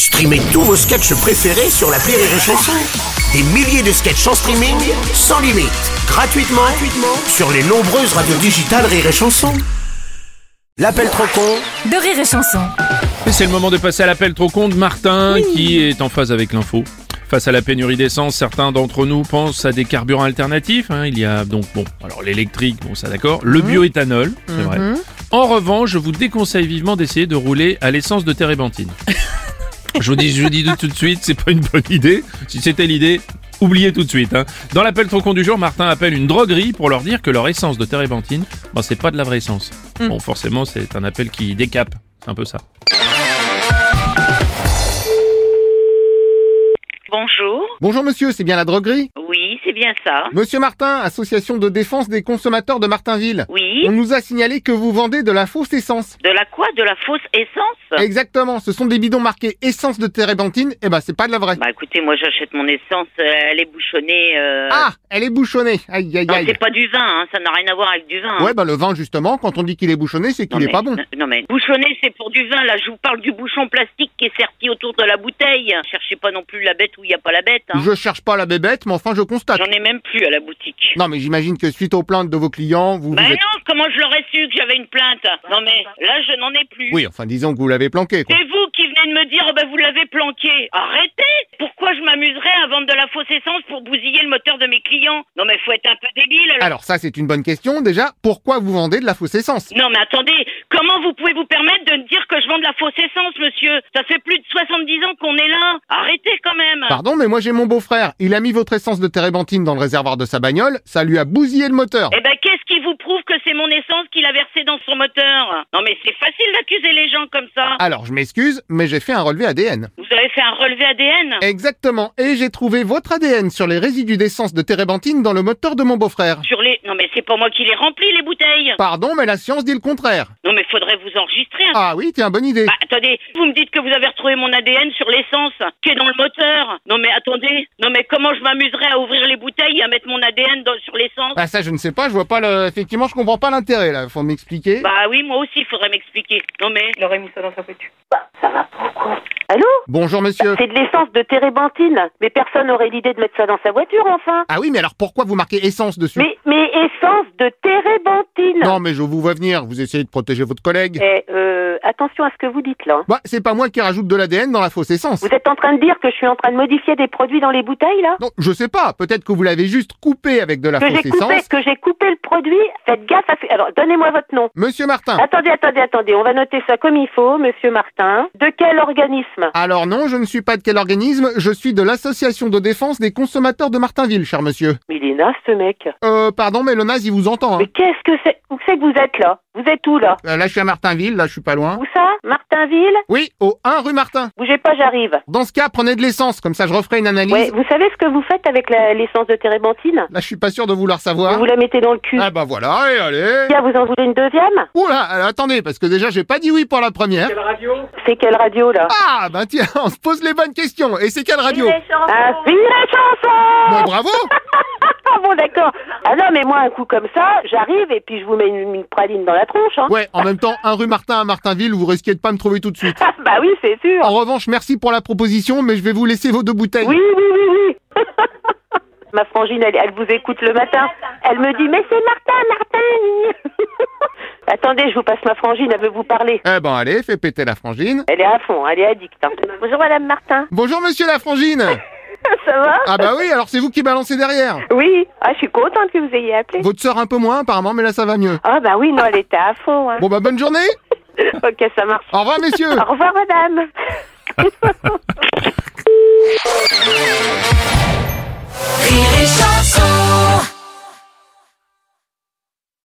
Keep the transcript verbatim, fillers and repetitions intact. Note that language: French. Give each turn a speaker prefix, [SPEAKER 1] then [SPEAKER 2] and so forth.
[SPEAKER 1] Streamez tous vos sketchs préférés sur l'appli Rire et Chanson. Des milliers de sketchs en streaming, sans limite, gratuitement, gratuitement sur les nombreuses radios digitales Rire et Chanson. L'appel trop con
[SPEAKER 2] de Rire et Chanson.
[SPEAKER 3] Et c'est le moment de passer à l'appel trop con de Martin, oui. qui est en phase avec l'info. Face à la pénurie d'essence, certains d'entre nous pensent à des carburants alternatifs. Hein. Il y a donc, bon, alors l'électrique, bon ça d'accord, le bioéthanol, c'est mmh. vrai. En revanche, je vous déconseille vivement d'essayer de rouler à l'essence de térébenthine. je vous dis, je vous dis tout de suite, c'est pas une bonne idée. Si c'était l'idée, oubliez tout de suite. Hein. Dans l'appel trop con du jour, Martin appelle une droguerie pour leur dire que leur essence de térébenthine, bon, c'est pas de la vraie essence. Mmh. Bon, forcément, c'est un appel qui décape. C'est un peu ça.
[SPEAKER 4] Bonjour.
[SPEAKER 5] Bonjour monsieur, c'est bien la droguerie ?
[SPEAKER 4] Oui, c'est bien ça.
[SPEAKER 5] Monsieur Martin, association de défense des consommateurs de Martinville.
[SPEAKER 4] Oui.
[SPEAKER 5] On nous a signalé que vous vendez de la fausse essence.
[SPEAKER 4] De la quoi ? De la fausse essence ?
[SPEAKER 5] Exactement, ce sont des bidons marqués essence de térébenthine, et ben c'est pas de la vraie.
[SPEAKER 4] Bah écoutez, moi j'achète mon essence, euh, elle est bouchonnée... Euh...
[SPEAKER 5] Ah, elle est bouchonnée, aïe aïe
[SPEAKER 4] non,
[SPEAKER 5] aïe.
[SPEAKER 4] c'est pas du vin, hein. Ça n'a rien à voir avec du vin. Hein.
[SPEAKER 5] Ouais, bah le vin justement, quand on dit qu'il est bouchonné, c'est qu'il
[SPEAKER 4] non,
[SPEAKER 5] est
[SPEAKER 4] mais,
[SPEAKER 5] pas bon.
[SPEAKER 4] Non, non mais, bouchonné c'est pour du vin, là je vous parle du bouchon plastique qui est serti autour de la bouteille. Cherchez pas non plus la bête où il n'y a pas la bête. Hein.
[SPEAKER 5] Je cherche pas la bébête, mais enfin je constate.
[SPEAKER 4] J'en ai même plus à la boutique.
[SPEAKER 5] Non mais j'imagine que suite aux plaintes de vos clients, vous...
[SPEAKER 4] Bah
[SPEAKER 5] vous
[SPEAKER 4] non,
[SPEAKER 5] êtes...
[SPEAKER 4] comment je l'aurais su que j'avais une plainte ? Non mais, là je n'en ai plus.
[SPEAKER 5] Oui, enfin disons que vous l'avez planqué, quoi.
[SPEAKER 4] C'est vous qui venez de me dire, oh ben vous l'avez planqué. Arrêtez! Pourquoi je m'amuserais à vendre de la fausse essence pour bousiller le moteur de mes clients? Non mais faut être un peu débile. Alors,
[SPEAKER 5] alors ça c'est une bonne question. Déjà, pourquoi vous vendez de la fausse essence?
[SPEAKER 4] Non mais attendez, comment vous pouvez vous permettre de me dire que je vends de la fausse essence, monsieur? Ça fait plus de soixante-dix ans qu'on est là. Arrêtez quand même.
[SPEAKER 5] Pardon, mais moi j'ai mon beau-frère. Il a mis votre essence de térébenthine dans le réservoir de sa bagnole. Ça lui a bousillé le moteur.
[SPEAKER 4] Eh ben qu'est-ce qui vous prouve que c'est mon essence qu'il a versé dans son moteur? Non mais c'est facile d'accuser les gens comme ça.
[SPEAKER 5] Alors je m'excuse, mais j'ai fait un relevé A D N.
[SPEAKER 4] Vous avez fait un relevé A D N?
[SPEAKER 5] Exactement, et j'ai trouvé votre A D N sur les résidus d'essence de térébenthine dans le moteur de mon beau-frère.
[SPEAKER 4] Sur les... Non mais c'est pas moi qui les remplis les bouteilles.
[SPEAKER 5] Pardon, mais la science dit le contraire.
[SPEAKER 4] Non mais faudrait vous enregistrer. Hein.
[SPEAKER 5] Ah oui, tiens, bonne idée.
[SPEAKER 4] Bah attendez, vous me dites que vous avez retrouvé mon A D N sur l'essence qui est dans le moteur. Non mais attendez, non mais comment je m'amuserais à ouvrir les bouteilles et à mettre mon A D N dans, sur l'essence?
[SPEAKER 5] Bah ça je ne sais pas, je vois pas le... Effectivement, je comprends pas l'intérêt là, faut m'expliquer.
[SPEAKER 4] Bah oui, moi aussi il faudrait m'expliquer. Non mais...
[SPEAKER 6] Il aurait mis ça dans sa voiture.
[SPEAKER 4] Bah ça va pas quoi.
[SPEAKER 6] Allô?
[SPEAKER 5] Bonjour monsieur.
[SPEAKER 6] C'est de l'essence de térébenthine. Mais personne n'aurait l'idée de mettre ça dans sa voiture, enfin.
[SPEAKER 5] Ah oui, mais alors pourquoi vous marquez essence dessus?
[SPEAKER 6] Mais, mais essence de térébenthine.
[SPEAKER 5] Non mais je vous vois venir, vous essayez de protéger votre collègue.
[SPEAKER 6] Eh, euh, attention à ce que vous dites là.
[SPEAKER 5] Bah c'est pas moi qui rajoute de l'A D N dans la fausse essence.
[SPEAKER 6] Vous êtes en train de dire que je suis en train de modifier des produits dans les bouteilles là?
[SPEAKER 5] Non, je sais pas, peut-être que vous l'avez juste coupé avec de la
[SPEAKER 6] que
[SPEAKER 5] fausse
[SPEAKER 6] j'ai coupé,
[SPEAKER 5] essence.
[SPEAKER 6] Que j'ai coupé le produit. Faites gaffe à... Alors, donnez-moi votre nom.
[SPEAKER 5] Monsieur Martin.
[SPEAKER 6] Attendez, attendez, attendez. On va noter ça comme il faut, monsieur Martin. De quel organisme?
[SPEAKER 5] Alors non, je ne suis pas de quel organisme, je suis de l'association de défense des consommateurs de Martinville, cher monsieur.
[SPEAKER 6] Mais il est naze, ce mec.
[SPEAKER 5] Euh, pardon, mais le naze, il vous entend, hein.
[SPEAKER 6] Mais qu'est-ce que c'est? Où c'est que vous êtes là? Vous êtes où là?
[SPEAKER 5] Euh, là, je suis à Martinville, là, je suis pas loin.
[SPEAKER 6] Où ça? Martinville?
[SPEAKER 5] Oui, au un rue Martin.
[SPEAKER 6] Bougez pas, j'arrive.
[SPEAKER 5] Dans ce cas, prenez de l'essence, comme ça je referai une analyse.
[SPEAKER 6] Ouais, vous savez ce que vous faites avec la- l'essence de térébenthine?
[SPEAKER 5] Là, je suis pas sûr de vouloir savoir.
[SPEAKER 6] Vous vous la mettez dans le cul.
[SPEAKER 5] Ah bah voilà, allez, allez.
[SPEAKER 6] Tiens, vous en voulez une deuxième?
[SPEAKER 5] Oula, alors, attendez, parce que déjà, j'ai pas dit oui pour la première.
[SPEAKER 6] C'est quelle radio là?
[SPEAKER 5] Ah, bah tiens, on se pose les bonnes questions. Et c'est quelle radio?
[SPEAKER 6] Ah, Rire et Chanson.
[SPEAKER 5] Bon, bravo.
[SPEAKER 6] Ah bon, d'accord. Ah non, mais moi, un coup comme ça, j'arrive et puis je vous mets une, une praline dans la tronche, hein.
[SPEAKER 5] Ouais, en même temps, un rue Martin à Martinville, vous risquez de pas me trouver tout de suite.
[SPEAKER 6] Bah oui, c'est sûr.
[SPEAKER 5] En revanche, merci pour la proposition, mais je vais vous laisser vos deux bouteilles.
[SPEAKER 6] Oui, oui, oui, oui. Ma frangine, elle, elle vous écoute le matin. Elle me dit, mais c'est Martin, Martin. Attendez, je vous passe ma frangine, elle veut vous parler.
[SPEAKER 5] Eh ben allez, fais péter la frangine.
[SPEAKER 6] Elle est à fond, elle est addicte. Hein. Bonjour Madame Martin.
[SPEAKER 5] Bonjour monsieur la frangine.
[SPEAKER 6] Ça va?
[SPEAKER 5] Ah bah oui, alors c'est vous qui balancez derrière.
[SPEAKER 6] Oui. Ah, je suis contente que vous ayez appelé.
[SPEAKER 5] Votre sœur un peu moins apparemment, mais là ça va mieux.
[SPEAKER 6] Ah bah oui, non, elle était à fond. Hein.
[SPEAKER 5] Bon bah bonne journée.
[SPEAKER 6] Ok, ça marche.
[SPEAKER 5] Au revoir messieurs.
[SPEAKER 6] Au revoir Madame.